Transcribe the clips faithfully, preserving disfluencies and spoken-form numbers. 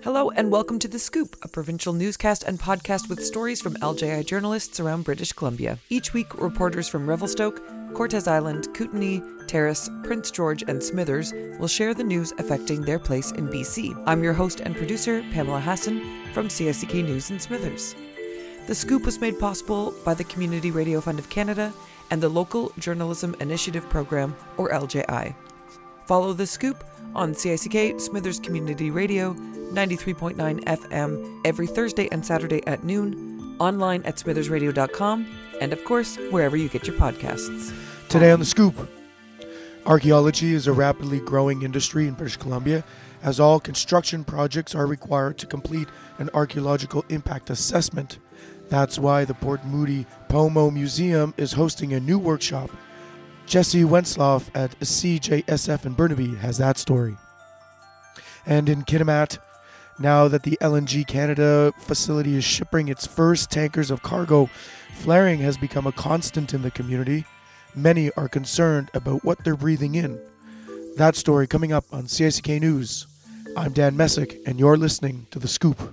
Hello and welcome to The Scoop, a provincial newscast and podcast with stories from L J I journalists around British Columbia. Each week, reporters from Revelstoke, Cortes Island, Kootenay, Terrace, Prince George and Smithers will share the news affecting their place in B C. I'm your host and producer, Pamela Hassan, from C I C K News in Smithers. The Scoop was made possible by the Community Radio Fund of Canada and the Local Journalism Initiative Program, or L J I. Follow The Scoop on C I C K Smithers Community Radio, ninety-three point nine F M, every Thursday and Saturday at noon, online at smithers radio dot com, and of course, wherever you get your podcasts. Today on The Scoop, archaeology is a rapidly growing industry in British Columbia, as all construction projects are required to complete an archaeological impact assessment. That's why the Port Moody Pomo Museum is hosting a new workshop. Jesse Wensloff at C J S F in Burnaby has that story. And in Kitimat, now that the L N G Canada facility is shipping its first tankers of cargo, flaring has become a constant in the community. Many are concerned about what they're breathing in. That story coming up on C I C K News. I'm Dan Messick, and you're listening to The Scoop.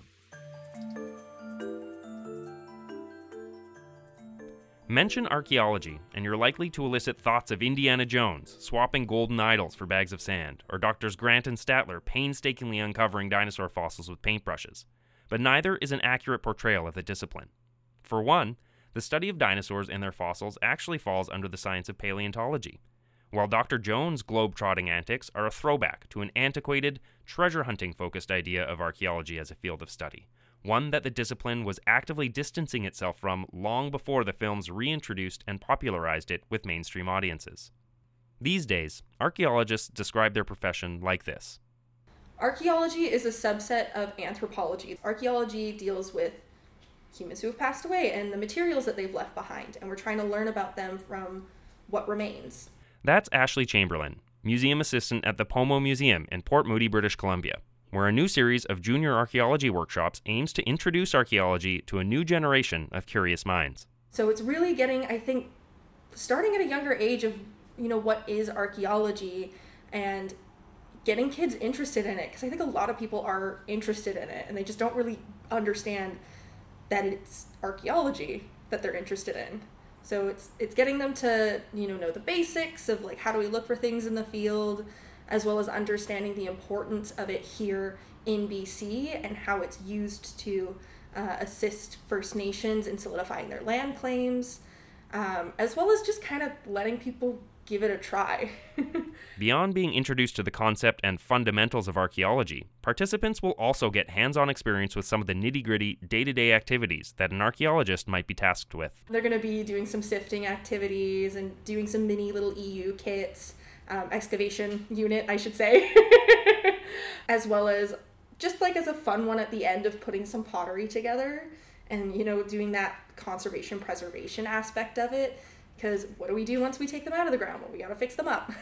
Mention archaeology, and you're likely to elicit thoughts of Indiana Jones swapping golden idols for bags of sand, or Doctors Grant and Statler painstakingly uncovering dinosaur fossils with paintbrushes. But neither is an accurate portrayal of the discipline. For one, the study of dinosaurs and their fossils actually falls under the science of paleontology, while Doctor Jones' globe-trotting antics are a throwback to an antiquated, treasure-hunting-focused idea of archaeology as a field of study, one that the discipline was actively distancing itself from long before the films reintroduced and popularized it with mainstream audiences. These days, archaeologists describe their profession like this. Archaeology is a subset of anthropology. Archaeology deals with humans who have passed away and the materials that they've left behind, and we're trying to learn about them from what remains. That's Ashley Chamberlain, museum assistant at the Pomo Museum in Port Moody, British Columbia, where a new series of junior archaeology workshops aims to introduce archaeology to a new generation of curious minds. So it's really getting, I think, starting at a younger age of, you know, what is archaeology and getting kids interested in it, because I think a lot of people are interested in it and they just don't really understand that it's archaeology that they're interested in. So it's it's getting them to, you know, know the basics of like how do we look for things in the field, as well as understanding the importance of it here in B C and how it's used to uh, assist First Nations in solidifying their land claims, um, as well as just kind of letting people give it a try. Beyond being introduced to the concept and fundamentals of archaeology, participants will also get hands-on experience with some of the nitty-gritty, day-to-day activities that an archaeologist might be tasked with. They're going to be doing some sifting activities and doing some mini little E U kits, um, excavation unit, I should say, as well as just like as a fun one at the end of putting some pottery together and, you know, doing that conservation preservation aspect of it. Because what do we do once we take them out of the ground? Well, we got to fix them up.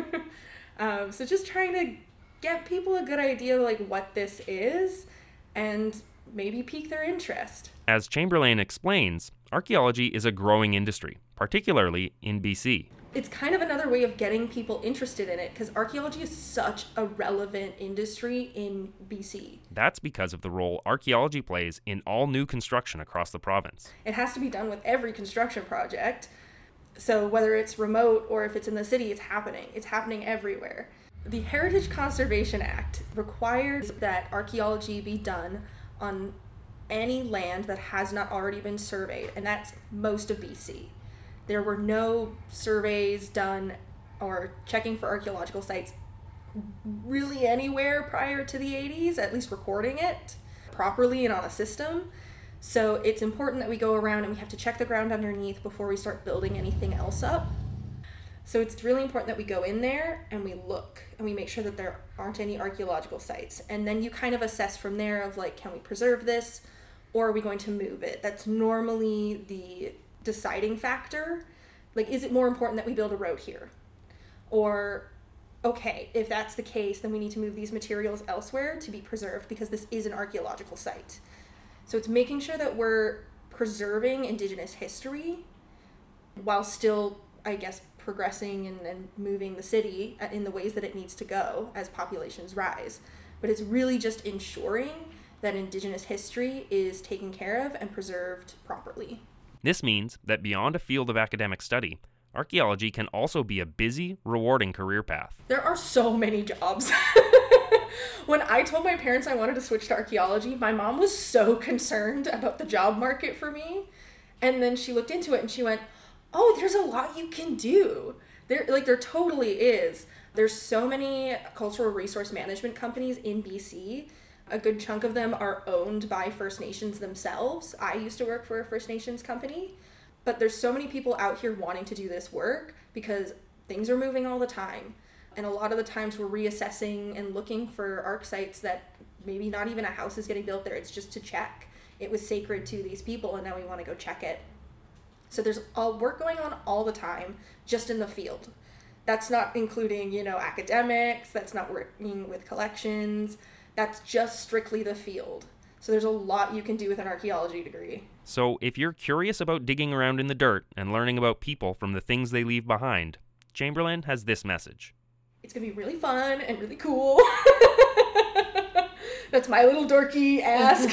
um, so just trying to get people a good idea of like what this is and maybe pique their interest. As Chamberlain explains, archaeology is a growing industry, particularly in B C. It's kind of another way of getting people interested in it because archaeology is such a relevant industry in B C. That's because of the role archaeology plays in all new construction across the province. It has to be done with every construction project. So whether it's remote or if it's in the city, it's happening. It's happening everywhere. The Heritage Conservation Act requires that archaeology be done on any land that has not already been surveyed, and that's most of B C. There were no surveys done or checking for archaeological sites really anywhere prior to the eighties, at least recording it properly and on a system. So it's important that we go around and we have to check the ground underneath before we start building anything else up. So it's really important that we go in there and we look and we make sure that there aren't any archaeological sites. And then you kind of assess from there of like, can we preserve this or are we going to move it? That's normally the deciding factor. Like, is it more important that we build a road here? Or, okay, if that's the case, then we need to move these materials elsewhere to be preserved because this is an archaeological site. So it's making sure that we're preserving Indigenous history while still, I guess, progressing and, and moving the city in the ways that it needs to go as populations rise. but it's really just ensuring that Indigenous history is taken care of and preserved properly. This means that beyond a field of academic study, archaeology can also be a busy, rewarding career path. There are so many jobs. When I told my parents I wanted to switch to archaeology, my mom was so concerned about the job market for me. And then she looked into it and she went, oh, there's a lot you can do. There, like, there totally is. There's so many cultural resource management companies in B C. A good chunk of them are owned by First Nations themselves. I used to work for a First Nations company. But there's so many people out here wanting to do this work because things are moving all the time. And a lot of the times we're reassessing and looking for arc sites that maybe not even a house is getting built there. It's just to check. It was sacred to these people and now we want to go check it. So there's all work going on all the time just in the field. That's not including, you know, academics. That's not working with collections. That's just strictly the field. So there's a lot you can do with an archaeology degree. So if you're curious about digging around in the dirt and learning about people from the things they leave behind, Chamberlain has this message. It's going to be really fun and really cool. That's my little dorky ask.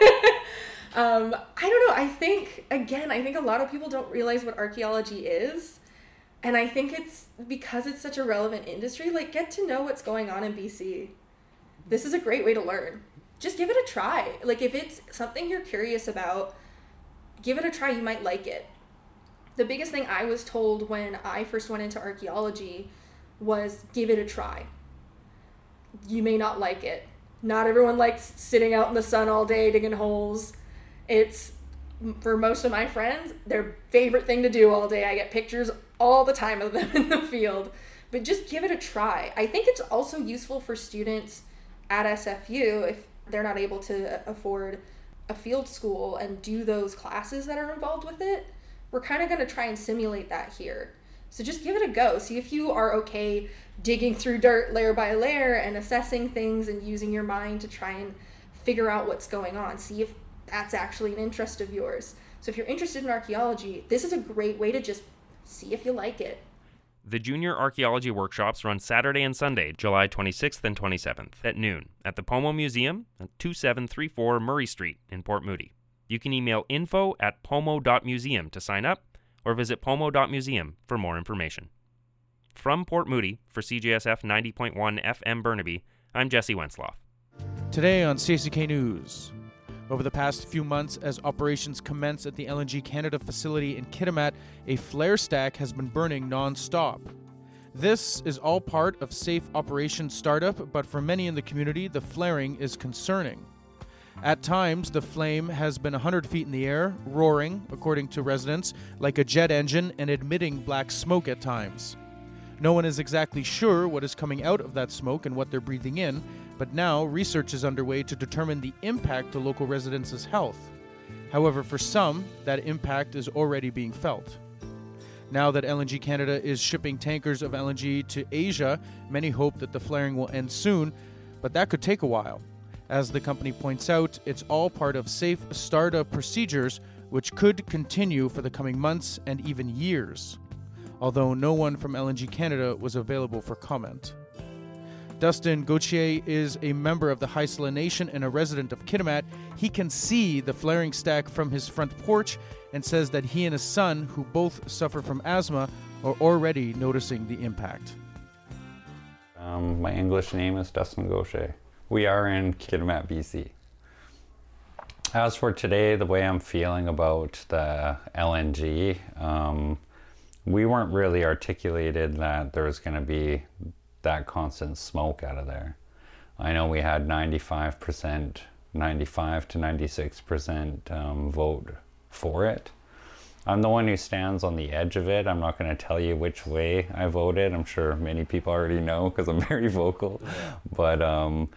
um, I don't know. I think, again, I think a lot of people don't realize what archaeology is. And I think it's because it's such a relevant industry, like, get to know what's going on in B C. This is a great way to learn. Just give it a try. Like, if it's something you're curious about, give it a try. You might like it. The biggest thing I was told when I first went into archaeology was give it a try. You may not like it. Not everyone likes sitting out in the sun all day digging holes. It's, for most of my friends, their favorite thing to do all day. I get pictures all the time of them in the field. But just give it a try. I think it's also useful for students at S F U if they're not able to afford a field school and do those classes that are involved with it. We're kind of going to try and simulate that here. So just give it a go. See if you are okay digging through dirt layer by layer and assessing things and using your mind to try and figure out what's going on. See if that's actually an interest of yours. So if you're interested in archaeology, this is a great way to just see if you like it. The Junior Archaeology Workshops run Saturday and Sunday, July twenty-sixth and twenty-seventh at noon at the Pomo Museum at twenty-seven thirty-four Murray Street in Port Moody. You can email info at pomo dot museum to sign up or visit pomo dot museum for more information. From Port Moody, for C J S F ninety point one F M Burnaby, I'm Jesse Wensloff. Today on C C K News. Over the past few months, as operations commence at the L N G Canada facility in Kitimat, a flare stack has been burning non-stop. This is all part of safe operation startup, but for many in the community, the flaring is concerning. At times, the flame has been one hundred feet in the air, roaring, according to residents, like a jet engine and emitting black smoke at times. No one is exactly sure what is coming out of that smoke and what they're breathing in, but now research is underway to determine the impact to local residents' health. However, for some, that impact is already being felt. Now that L N G Canada is shipping tankers of L N G to Asia, many hope that the flaring will end soon, but that could take a while. As the company points out, it's all part of safe startup procedures which could continue for the coming months and even years, although no one from L N G Canada was available for comment. Dustin Gauthier is a member of the Haisla Nation and a resident of Kitimat. He can see the flaring stack from his front porch and says that he and his son, who both suffer from asthma, are already noticing the impact. Um, my English name is Dustin Gauthier. We are in Kitimat, B C. As for today, the way I'm feeling about the L N G, um, we weren't really articulated that there was going to be that constant smoke out of there. I know we had ninety-five percent, ninety-five to ninety-six percent um, vote for it. I'm the one who stands on the edge of it. I'm not going to tell you which way I voted. I'm sure many people already know because I'm very vocal. Yeah. But um,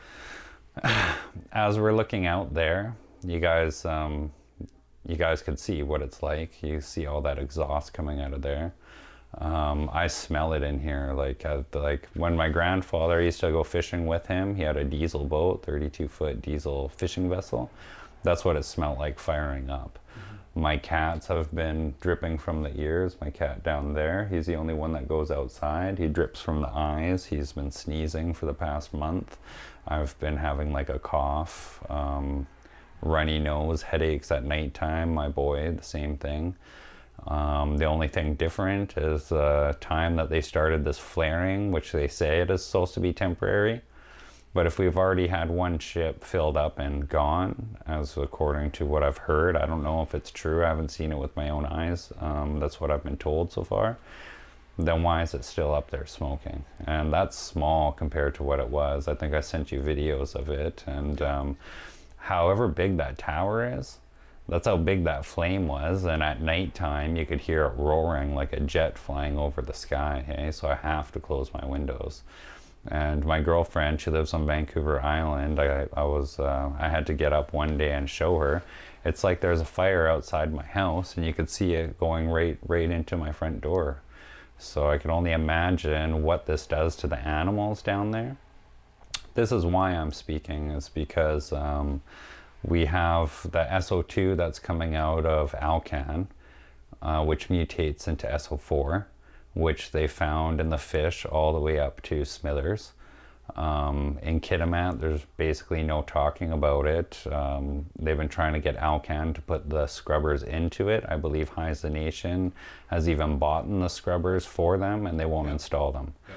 as we're looking out there, you guys, um, you guys could see what it's like. You see all that exhaust coming out of there. Um, I smell it in here. Like, uh, like when my grandfather used to go fishing with him, he had a diesel boat, thirty-two foot diesel fishing vessel. That's what it smelled like firing up. Mm-hmm. My cats have been dripping from the ears. My cat down there, he's the only one that goes outside. He drips from the eyes. He's been sneezing for the past month. I've been having like a cough, um, runny nose, headaches at nighttime. My boy, the same thing. Um, the only thing different is the time that they started this flaring, which they say it is supposed to be temporary. But if we've already had one ship filled up and gone, as according to what I've heard, I don't know if it's true. I haven't seen it with my own eyes. Um, that's what I've been told so far. Then why is it still up there smoking? And that's small compared to what it was. I think I sent you videos of it. And um, however big that tower is, that's how big that flame was. And at nighttime, you could hear it roaring like a jet flying over the sky. Okay? So I have to close my windows. And my girlfriend, she lives on Vancouver Island. I, I was, uh, I had to get up one day and show her. It's like there's a fire outside my house, and you could see it going right, right into my front door. So I can only imagine what this does to the animals down there. This is why I'm speaking, is because um, we have the S O two that's coming out of Alcan, uh, which mutates into S O four. Which they found in the fish all the way up to Smithers. Um, in Kitimat, there's basically no talking about it. Um, they've been trying to get Alcan to put the scrubbers into it. I believe Haisla Nation has even bought the scrubbers for them, and they won't yeah. install them. Yeah.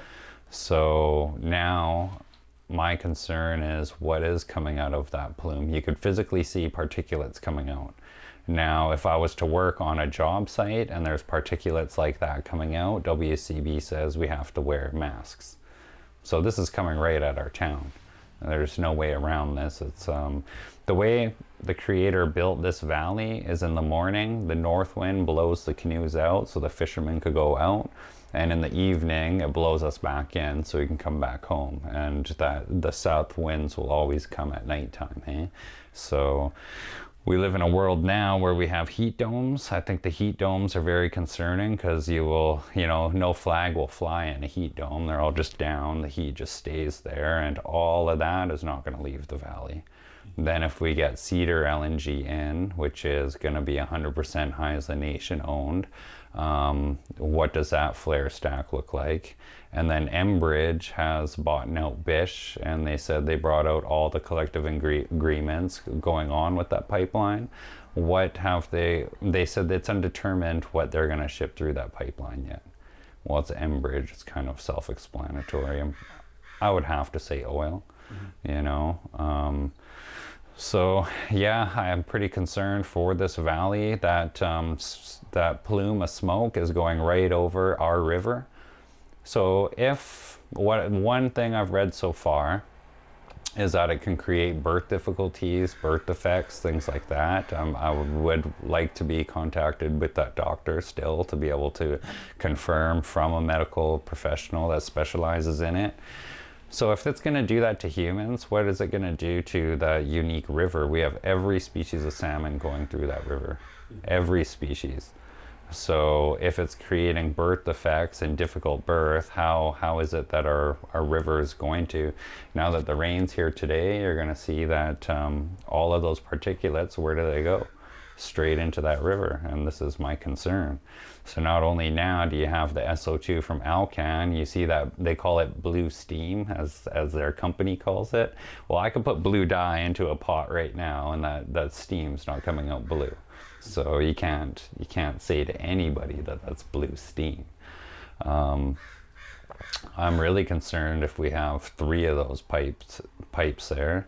So now my concern is what is coming out of that plume. You could physically see particulates coming out. Now, if I was to work on a job site and there's particulates like that coming out, W C B says we have to wear masks. So this is coming right at our town. There's no way around this. It's um, the way the Creator built this valley is in the morning, the north wind blows the canoes out so the fishermen could go out. And in the evening, it blows us back in so we can come back home. And that the south winds will always come at nighttime. Eh? So we live in a world now where we have heat domes. I think the heat domes are very concerning because you will, you know, no flag will fly in a heat dome. They're all just down. The heat just stays there, and all of that is not going to leave the valley. Then if we get Cedar L N G in, which is going to be one hundred percent Haisla Nation owned, um, what does that flare stack look like? And then Enbridge has bought out Bish, and they said they brought out all the collective agree- agreements going on with that pipeline. What have they, they said it's undetermined what they're going to ship through that pipeline yet. Well, it's Enbridge, it's kind of self-explanatory. I would have to say oil, mm-hmm. you know. Um, so yeah, I am pretty concerned for this valley that um, s- that plume of smoke is going right over our river. So if, what one thing I've read so far is that it can create birth difficulties, birth defects, things like that. Um, I would, would like to be contacted with that doctor still to be able to confirm from a medical professional that specializes in it. So if it's going to do that to humans, what is it going to do to the unique river? We have every species of salmon going through that river, every species. So if it's creating birth defects and difficult birth, how how is it that our, our river is going to? Now that the rain's here today, you're going to see that um, all of those particulates, where do they go? Straight into that river, and this is my concern. So not only now do you have the S O two from Alcan, you see that they call it blue steam, as as their company calls it. Well, I could put blue dye into a pot right now, and that, that steam's not coming out blue. So you can't you can't say to anybody that that's blue steam. Um, I'm really concerned if we have three of those pipes pipes there.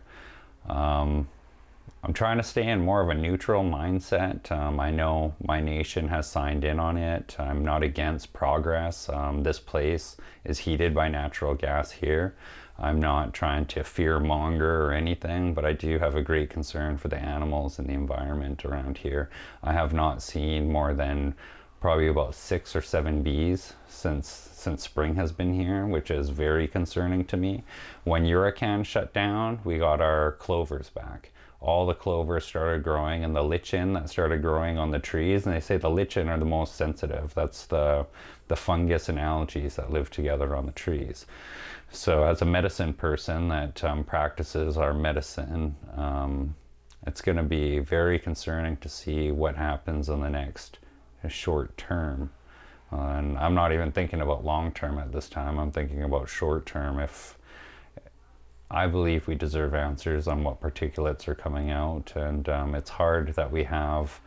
Um, I'm trying to stay in more of a neutral mindset. Um, I know my nation has signed in on it. I'm not against progress. Um, this place is heated by natural gas here. I'm not trying to fear monger or anything, but I do have a great concern for the animals and the environment around here. I have not seen more than probably about six or seven bees since since spring has been here, which is very concerning to me. When Hurricane shut down, we got our clovers back. All the clovers started growing, and the lichen that started growing on the trees, and they say the lichen are the most sensitive. That's the the fungus and algae that live together on the trees. So as a medicine person that um, practices our medicine, um, it's going to be very concerning to see what happens in the next short term. Uh, and I'm not even thinking about long term at this time. I'm thinking about short term. If I believe we deserve answers on what particulates are coming out, and um, it's hard that we have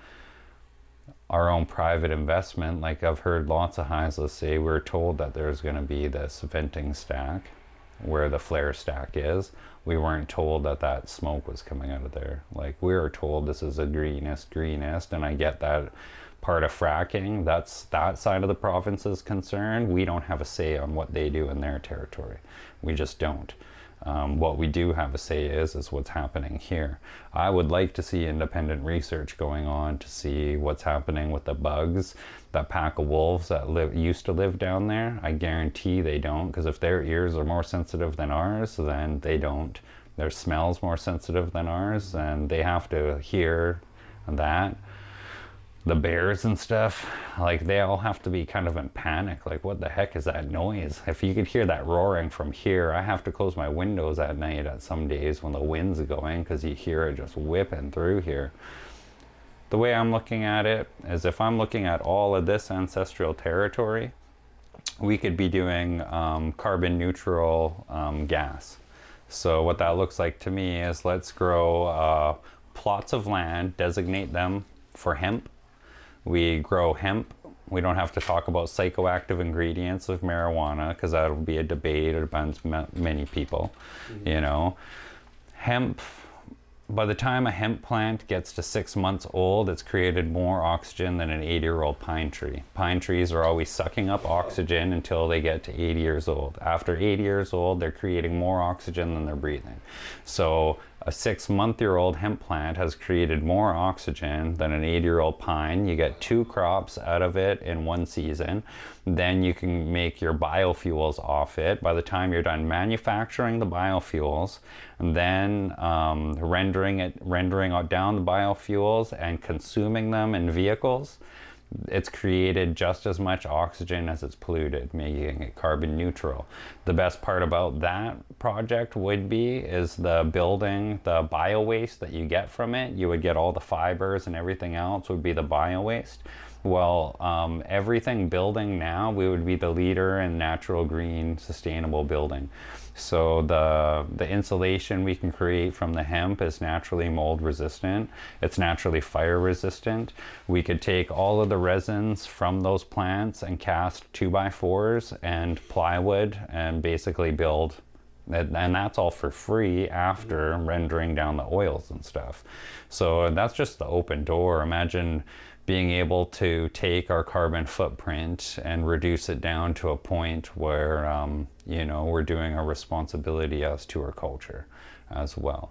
our own private investment. Like I've heard lots of Haisla say, we're told that there's going to be this venting stack where the flare stack is. We weren't told that that smoke was coming out of there. Like we were told this is the greenest, greenest, and I get that part of fracking, that's that side of the province is concerned. We don't have a say on what they do in their territory. We just don't. Um, what we do have a say is, is what's happening here. I would like to see independent research going on to see what's happening with the bugs, that pack of wolves that live, used to live down there. I guarantee they don't, because if their ears are more sensitive than ours, then they don't. Their smell's more sensitive than ours, and they have to hear that. The bears and stuff, like they all have to be kind of in panic. Like, what the heck is that noise? If you could hear that roaring from here, I have to close my windows at night at some days when the wind's going, because you hear it just whipping through here. The way I'm looking at it is, if I'm looking at all of this ancestral territory, we could be doing um, carbon neutral um, gas. So what that looks like to me is, let's grow uh, plots of land, designate them for hemp. We grow hemp. We don't have to talk about psychoactive ingredients of marijuana, because that'll be a debate amongst many people. Mm-hmm. You know, hemp, by the time a hemp plant gets to six months old, it's created more oxygen than an eighty year old pine tree. Pine trees are always sucking up oxygen until they get to eighty years old. After eighty years old, they're creating more oxygen than they're breathing. So a six month year old hemp plant has created more oxygen than an eighty year old pine. You get two crops out of it in one season. Then you can make your biofuels off it. By the time you're done manufacturing the biofuels, and then um, rendering it, rendering down the biofuels and consuming them in vehicles, it's created just as much oxygen as it's polluted, making it carbon neutral. The best part about that project would be is the building, the bio waste that you get from it. You would get all the fibers and everything else would be the bio waste. Well, um, everything building now, we would be the leader in natural, green, sustainable building. So the the insulation we can create from the hemp is naturally mold resistant. It's naturally fire resistant. We could take all of the resins from those plants and cast two by fours and plywood and basically build, and that's all for free after rendering down the oils and stuff. So that's just the open door. Imagine being able to take our carbon footprint and reduce it down to a point where, um, you know, we're doing a responsibility as to our culture as well.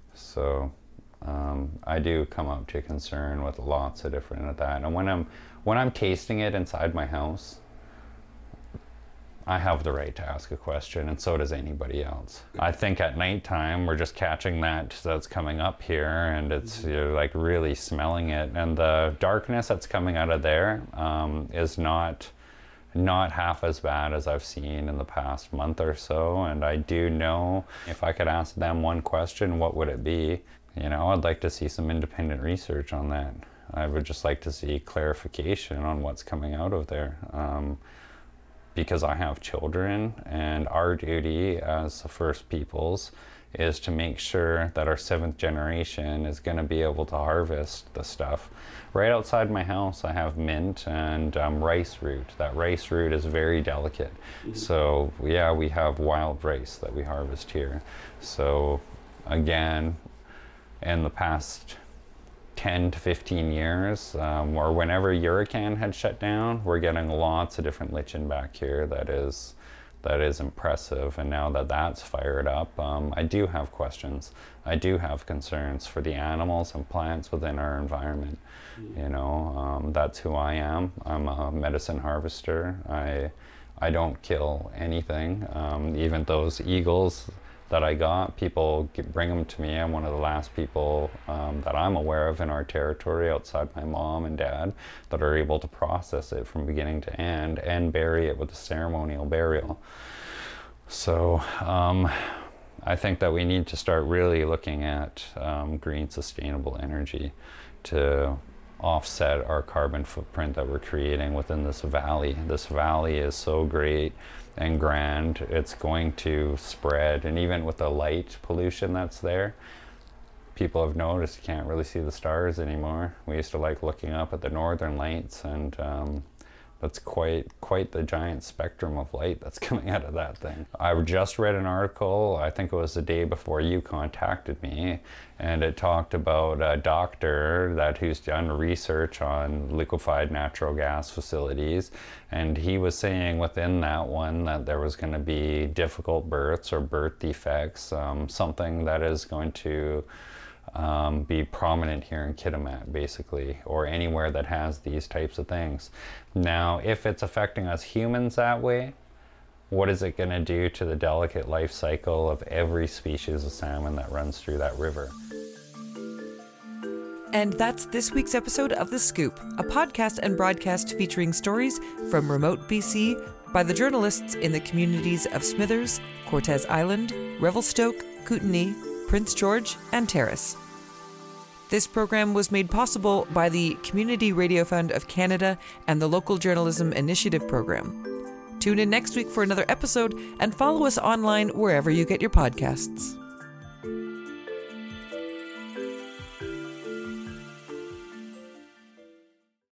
So um, I do come up to concern with lots of different of that. And when I'm, when I'm tasting it inside my house, I have the right to ask a question, and so does anybody else. I think at nighttime we're just catching that that's coming up here, and it's, you're like really smelling it. And the darkness that's coming out of there um, is not not half as bad as I've seen in the past month or so. And I do know, if I could ask them one question, what would it be? You know, I'd like to see some independent research on that. I would just like to see clarification on what's coming out of there. Um, because I have children, and our duty as the First Peoples is to make sure that our seventh generation is going to be able to harvest the stuff. Right outside my house I have mint and um, rice root. That rice root is very delicate. Mm-hmm. So yeah, we have wild rice that we harvest here. So again, in the past ten to fifteen years, um, or whenever Hurricane had shut down, we're getting lots of different lichen back here that is that is impressive. And now that that's fired up, um, I do have questions. I do have concerns for the animals and plants within our environment. Mm-hmm. You know, um, that's who I am. I'm a medicine harvester. I I don't kill anything. Um, even those eagles that I got, people bring them to me. I'm one of the last people um, that I'm aware of in our territory outside my mom and dad that are able to process it from beginning to end and bury it with a ceremonial burial. So um, I think that we need to start really looking at um, green sustainable energy to offset our carbon footprint that we're creating within this valley. This valley is so great. and Grand, it's going to spread. And even with the light pollution that's there, people have noticed you can't really see the stars anymore. We used to like looking up at the northern lights, and um, that's quite quite the giant spectrum of light that's coming out of that thing. I just read an article, I think it was the day before you contacted me, and it talked about a doctor that who's done research on liquefied natural gas facilities, and he was saying within that one that there was going to be difficult births or birth defects, um, something that is going to Um, be prominent here in Kitimat, basically, or anywhere that has these types of things. Now, if it's affecting us humans that way, what is it going to do to the delicate life cycle of every species of salmon that runs through that river? And that's this week's episode of The Scoop, a podcast and broadcast featuring stories from remote B C by the journalists in the communities of Smithers, Cortes Island, Revelstoke, Kootenay, Prince George, and Terrace. This program was made possible by the Community Radio Fund of Canada and the Local Journalism Initiative program. Tune in next week for another episode and follow us online wherever you get your podcasts.